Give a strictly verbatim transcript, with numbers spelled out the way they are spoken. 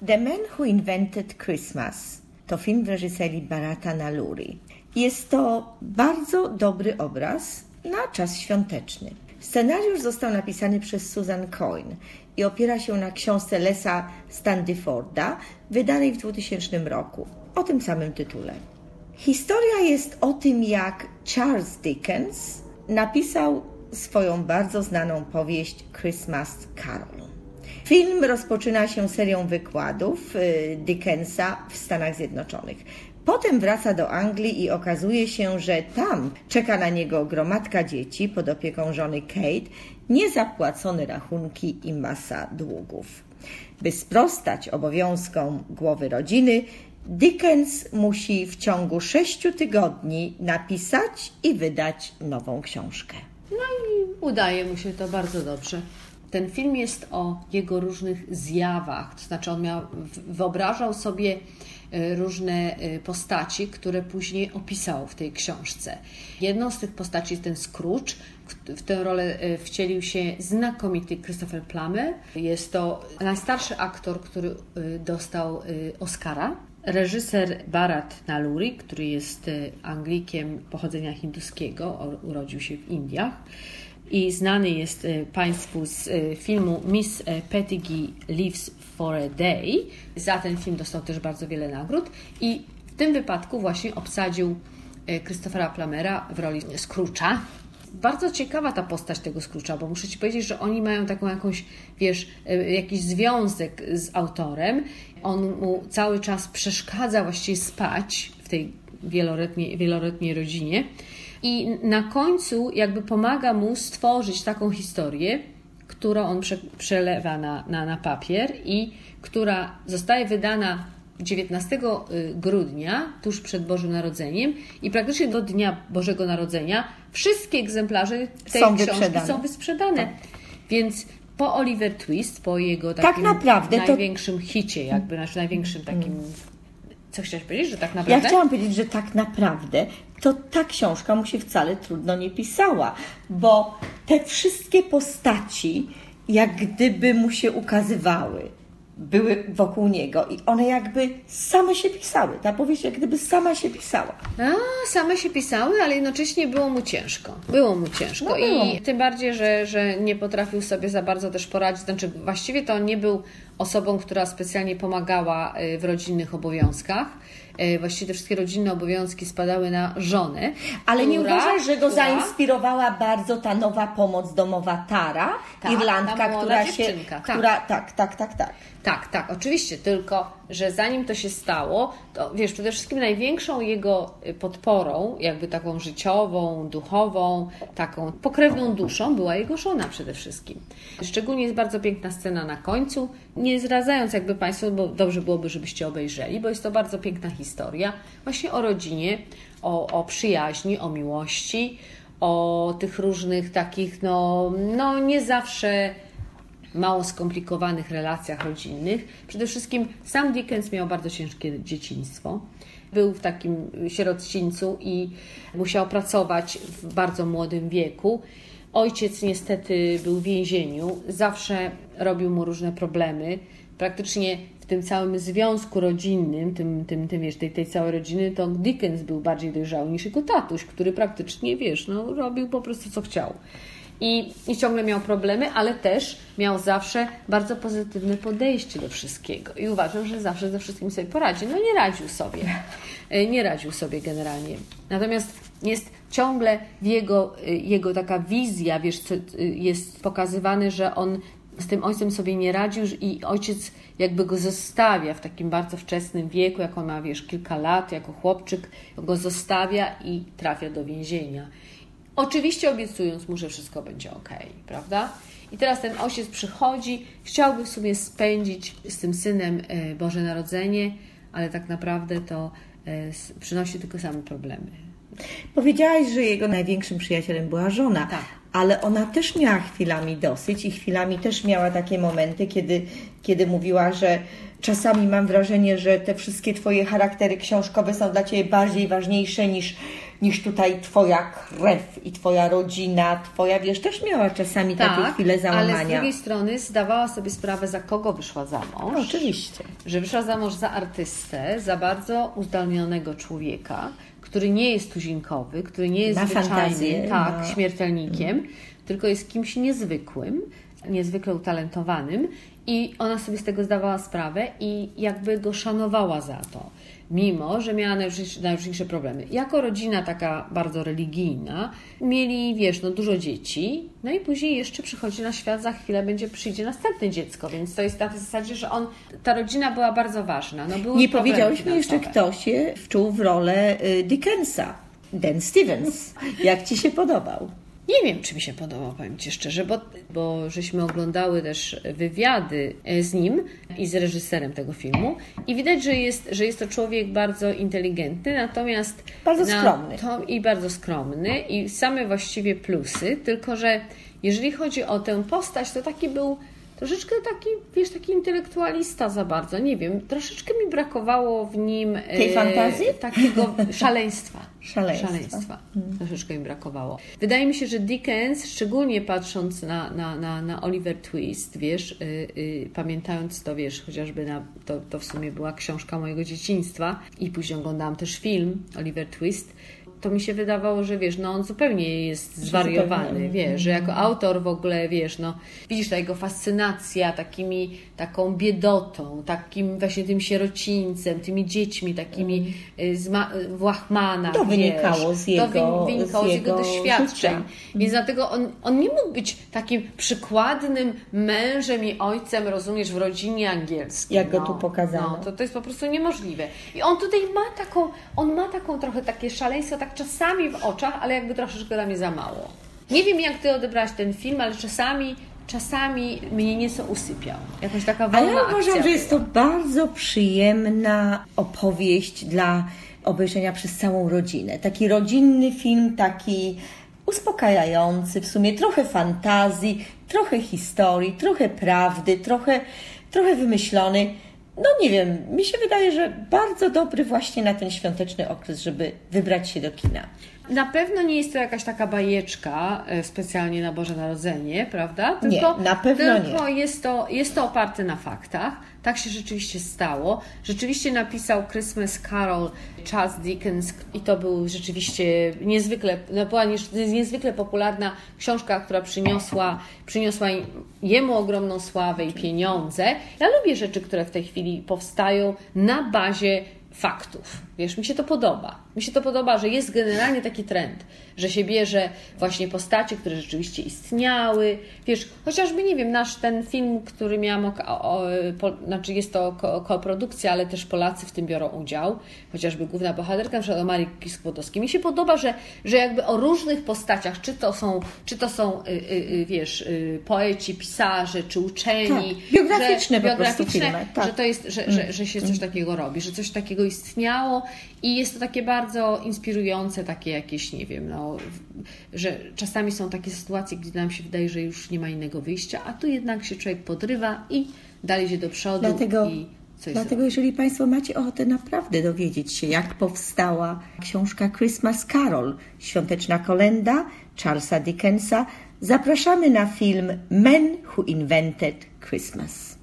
The Man Who Invented Christmas to film w reżyserii Bharata Nalluri. Jest to bardzo dobry obraz na czas świąteczny. Scenariusz został napisany przez Susan Coyne i opiera się na książce Lesa Standiforda, wydanej w dwutysięcznym roku, o tym samym tytule. Historia jest o tym, jak Charles Dickens napisał swoją bardzo znaną powieść Christmas Carol. Film rozpoczyna się serią wykładów Dickensa w Stanach Zjednoczonych. Potem wraca do Anglii i okazuje się, że tam czeka na niego gromadka dzieci pod opieką żony Kate, niezapłacone rachunki i masa długów. By sprostać obowiązkom głowy rodziny, Dickens musi w ciągu sześciu tygodni napisać i wydać nową książkę. No i udaje mu się to bardzo dobrze. Ten film jest o jego różnych zjawach, to znaczy on miał, wyobrażał sobie różne postaci, które później opisał w tej książce. Jedną z tych postaci jest ten Scrooge. W tę rolę wcielił się znakomity Christopher Plummer. Jest to najstarszy aktor, który dostał Oscara. Reżyser Bharat Nalluri, który jest Anglikiem pochodzenia hinduskiego, urodził się w Indiach i znany jest Państwu z filmu Miss Petigee Lives for a Day. Za ten film dostał też bardzo wiele nagród i w tym wypadku właśnie obsadził Christophera Plummera w roli Scrooge'a. Bardzo ciekawa ta postać tego Scrooge'a, bo muszę Ci powiedzieć, że oni mają taką jakąś, wiesz, jakiś związek z autorem. On mu cały czas przeszkadza właściwie spać w tej wieloletniej, wieloletniej rodzinie i na końcu jakby pomaga mu stworzyć taką historię, którą on prze, przelewa na, na, na papier i która zostaje wydana dziewiętnastego grudnia, tuż przed Bożym Narodzeniem i praktycznie do Dnia Bożego Narodzenia wszystkie egzemplarze tej są książki wyprzedane. są wysprzedane. Tak. Więc po Oliver Twist, po jego tak takim naprawdę największym to... hicie, jakby znaczy największym takim... Co chciałaś powiedzieć, że tak naprawdę? Ja chciałam powiedzieć, że tak naprawdę to ta książka mu się wcale trudno nie pisała, bo te wszystkie postaci jak gdyby mu się ukazywały, były wokół niego i one jakby same się pisały. Ta powieść jak gdyby sama się pisała. A, same się pisały, ale jednocześnie było mu ciężko. Było mu ciężko no, było. I tym bardziej, że, że nie potrafił sobie za bardzo też poradzić. Znaczy właściwie to on nie był osobą, która specjalnie pomagała w rodzinnych obowiązkach. Właściwie te wszystkie rodzinne obowiązki spadały na żonę. Ale która, nie uważasz, że go która... zainspirowała bardzo ta nowa pomoc domowa Tara, tak, Irlandka, która się... Tak. Która, tak, tak, tak, tak. Tak, tak, oczywiście, tylko że zanim to się stało, to wiesz, przede wszystkim największą jego podporą, jakby taką życiową, duchową, taką pokrewną duszą była jego żona przede wszystkim. Szczególnie jest bardzo piękna scena na końcu, nie zdradzając jakby Państwu, bo dobrze byłoby, żebyście obejrzeli, bo jest to bardzo piękna historia właśnie o rodzinie, o, o przyjaźni, o miłości, o tych różnych takich, no, no nie zawsze mało skomplikowanych relacjach rodzinnych. Przede wszystkim sam Dickens miał bardzo ciężkie dzieciństwo. Był w takim sierocińcu i musiał pracować w bardzo młodym wieku. Ojciec niestety był w więzieniu, zawsze robił mu różne problemy. Praktycznie w tym całym związku rodzinnym, tym, tym, tym wiesz, tej, tej całej rodziny, to Dickens był bardziej dojrzały niż jego tatuś, który praktycznie, wiesz, no, robił po prostu co chciał. I, I ciągle miał problemy, ale też miał zawsze bardzo pozytywne podejście do wszystkiego. I uważam, że zawsze ze wszystkim sobie poradzi. No nie radził sobie. Nie radził sobie generalnie. Natomiast jest ciągle w jego, jego taka wizja, wiesz, co, jest pokazywane, że on z tym ojcem sobie nie radził i ojciec jakby go zostawia w takim bardzo wczesnym wieku, jak on ma, wiesz, kilka lat, jako chłopczyk, go zostawia i trafia do więzienia. Oczywiście obiecując mu, że wszystko będzie okej, prawda? I teraz ten ojciec przychodzi, chciałby w sumie spędzić z tym synem Boże Narodzenie, ale tak naprawdę to przynosi tylko same problemy. Powiedziałaś, że jego największym przyjacielem była żona, tak. Ale ona też miała chwilami dosyć i chwilami też miała takie momenty, kiedy, kiedy mówiła, że czasami mam wrażenie, że te wszystkie Twoje charaktery książkowe są dla Ciebie bardziej ważniejsze niż, niż tutaj twoja krew i twoja rodzina, twoja, wiesz, też miała czasami tak, takie chwile załamania. Ale z drugiej strony zdawała sobie sprawę, za kogo wyszła za mąż. No, oczywiście. Że wyszła za mąż za artystę, za bardzo uzdolnionego człowieka, który nie jest tuzinkowy, który nie jest ma zwyczajnym fantazję, tak, ma... śmiertelnikiem, mm. tylko jest kimś niezwykłym, niezwykle utalentowanym i ona sobie z tego zdawała sprawę i jakby go szanowała za to, mimo że miała najróżniejsze, najróżniejsze problemy. Jako rodzina taka bardzo religijna mieli, wiesz, no dużo dzieci, no i później jeszcze przychodzi na świat, za chwilę będzie przyjdzie następne dziecko, więc to jest na tej zasadzie, że on, ta rodzina była bardzo ważna. No, były nie powiedziałeś mi jeszcze, finansowe. kto się wczuł w rolę Dickensa, Dan Stevens. Jak Ci się podobał? Nie wiem, czy mi się podobał, powiem Ci szczerze, bo, bo żeśmy oglądały też wywiady z nim i z reżyserem tego filmu i widać, że jest, że jest to człowiek bardzo inteligentny, natomiast... Bardzo na skromny. To, I bardzo skromny i same właściwie plusy, tylko że jeżeli chodzi o tę postać, to taki był troszeczkę taki, wiesz, taki intelektualista za bardzo, nie wiem, troszeczkę mi brakowało w nim... Tej e, fantazji? Takiego szaleństwa. Szaleństwa. Szaleństwa. Hmm. Troszeczkę mi brakowało. Wydaje mi się, że Dickens, szczególnie patrząc na, na, na, na Oliver Twist, wiesz, yy, yy, pamiętając to, wiesz, chociażby na, to, to w sumie była książka mojego dzieciństwa i później oglądałam też film Oliver Twist, to mi się wydawało, że wiesz, no on zupełnie jest zwariowany, zupełnie. Wiesz, że jako autor w ogóle, wiesz, no widzisz ta jego fascynacja takimi, taką biedotą, takim właśnie tym sierocińcem, tymi dziećmi takimi mm. z ma- w łachmanach, to wiesz, wynikało z jego, to wynikało z jego, z jego doświadczeń. Życia. Więc dlatego on, on nie mógł być takim przykładnym mężem i ojcem, rozumiesz, w rodzinie angielskiej. Jak no, go tu pokazano. No, to, to jest po prostu niemożliwe. I on tutaj ma taką, on ma taką trochę takie szaleństwo, tak czasami w oczach, ale jakby troszeczkę dla mnie za mało. Nie wiem, jak Ty odebrałaś ten film, ale czasami, czasami mnie nieco usypiał. Jakaś taka wolna akcja. Ale ja uważam, że jest to była. bardzo przyjemna opowieść dla obejrzenia przez całą rodzinę. Taki rodzinny film, taki uspokajający, w sumie trochę fantazji, trochę historii, trochę prawdy, trochę, trochę wymyślony. No nie wiem, mi się wydaje, że bardzo dobry właśnie na ten świąteczny okres, żeby wybrać się do kina. Na pewno nie jest to jakaś taka bajeczka specjalnie na Boże Narodzenie, prawda? Tylko, nie, na pewno tylko nie. Jest to, jest to oparte na faktach. Tak się rzeczywiście stało. Rzeczywiście napisał Christmas Carol Charles Dickens i to był rzeczywiście niezwykle, no była niezwykle popularna książka, która przyniosła, przyniosła jemu ogromną sławę i pieniądze. Ja lubię rzeczy, które w tej chwili powstają na bazie faktów. Wiesz, mi się to podoba. Mi się to podoba, że jest generalnie taki trend, że się bierze właśnie postacie, które rzeczywiście istniały. Wiesz, chociażby, nie wiem, nasz ten film, który miałam, o, o, po, znaczy jest to ko, koprodukcja, ale też Polacy w tym biorą udział. Chociażby główna bohaterka, na przykład o Marii Skłodowskiej. Mi się podoba, że, że jakby o różnych postaciach, czy to są, czy to są y, y, wiesz, y, poeci, pisarze, czy uczeni. Tak, biograficzne że, po prostu filmy. Tak. Że to jest, że, że, że się coś takiego robi, że coś takiego istniało i jest to takie bardzo inspirujące, takie jakieś, nie wiem, no, że czasami są takie sytuacje, gdzie nam się wydaje, że już nie ma innego wyjścia, a tu jednak się człowiek podrywa i dalej się do przodu. Dlatego, i coś dlatego zrobi. jeżeli Państwo macie ochotę naprawdę dowiedzieć się, jak powstała książka Christmas Carol, świąteczna kolenda Charlesa Dickensa, zapraszamy na film Men Who Invented Christmas.